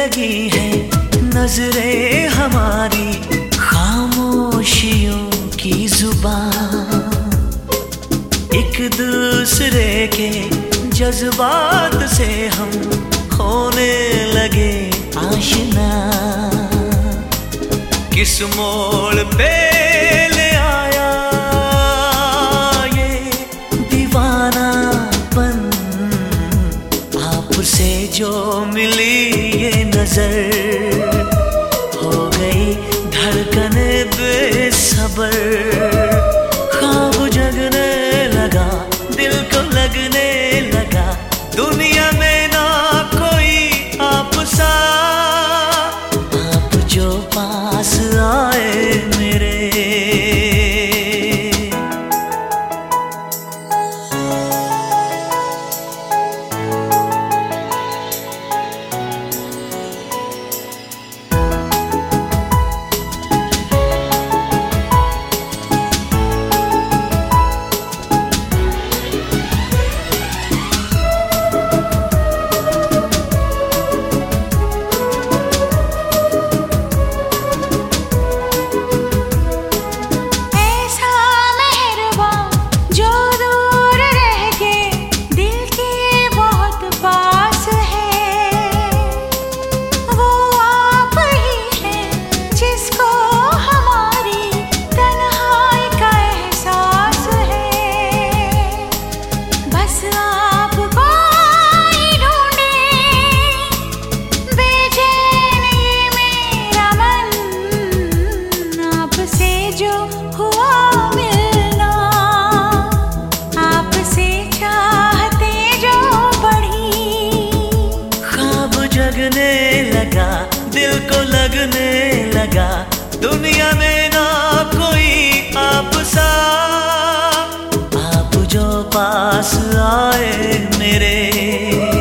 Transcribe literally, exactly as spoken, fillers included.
लगी है नजरें हमारी, खामोशियों की जुबान, एक दूसरे के जज्बात से हम होने लगे आशना। किस मोड़ पे ले आया ये दीवानापन, आपसे जो मिली ये नजर, हो गई धड़कन बेसब्र। ख्वाब जगने लगा, दिल को लगने लगा, दुनिया में ना कोई आप सा, आप जो पास आए मेरे। लगने लगा, दिल को लगने लगा, दुनिया में ना कोई आप सा, आप जो पास आए मेरे।